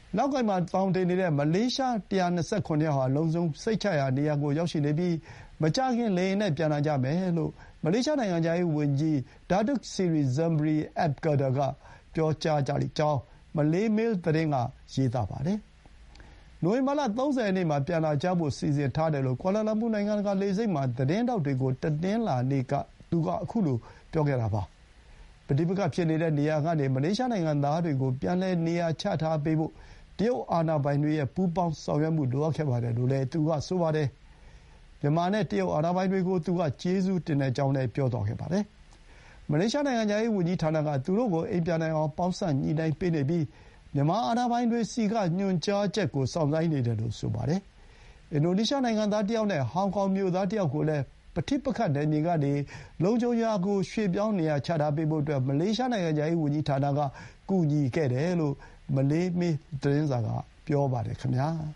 နောက်ကွယ်မှာသောင်တင်နေတဲ့မလေးရှား129ယောက်ဟာလုံခြုံစိတ်ချရာနေရာကိုရောက်ရှိနေပြီးမကြာခင်လေယာဉ်နဲ့ပြန်လာကြမယ်လို့မလေးရှားနိုင်ငံခြားရေးဝန်ကြီး Datuk Seri Zambry Abdulkadir ကပြောကြားကြကြောင်းမလေးမေးလ်သတင်းကရေးသားပါတယ်။နိုဝင်ဘာလ30ရက်နေ့မှာပြန်လာကြဖို့စီစဉ်ထားတယ်လို့ကွာလာလမ်ပူနိုင်ငံတကာလေဆိပ်မှာသတင်းထောက်တွေကိုတနင်္လာနေ့ကသူကအခုလိုပြောခဲ့တာပါ။ပဋိပက္ခဖြစ်နေတဲ့နေရာကနေမလေးရှားနိုင်ငံသားတွေကိုပြန်လည်နေရာချထားပေးဖို့တရုတ်အာဏာပိုင်တွေရဲ့ပူးပေါင်းဆောင်ရွက်မှုလိုအပ်ခဲ့ပါတယ်လို့လည်းသူကဆိုပါတယ်။မြန်မာနဲ့တရုတ်အာဏာပိုင်တွေကိုသူကကျေးဇူးတင်ကြောင်းလည်းပြောသွားခဲ့ပါတယ်။မလေးရှားနိုင်ငံခြားရေးဝန်ကြီးဌာနကသူတို့ကိုအိမ်ပြန်နိုင်အောင်ပေါင်းစပ်ညှိနှိုင်းပေးနေပြီးမြန်မာအာဏာပိုင်တွေဆီကညွှန်ကြားချက်ကိုစောင့်ဆိုင်းနေတယ်လို့ဆိုပါတယ်။အင်ဒိုနီးရှားနိုင်ငံသားတယောက်နဲ့ဟောင်ကောင်မြို့သားတယောက်ကိုလည်းပဋိပက္ခနယ်မြေကနေလုံခြုံရာကိုရွှေ့ပြောင်းနေရာချထားပေးဖို့အတွက်မလေးရှားနိုင်ငံခြားရေးဝန်ကြီးဌာနကကူညီခဲ့တယ်လို့မလေးမေးလ်သတင်းစာကပြောပါတယ်ခင်ဗျာ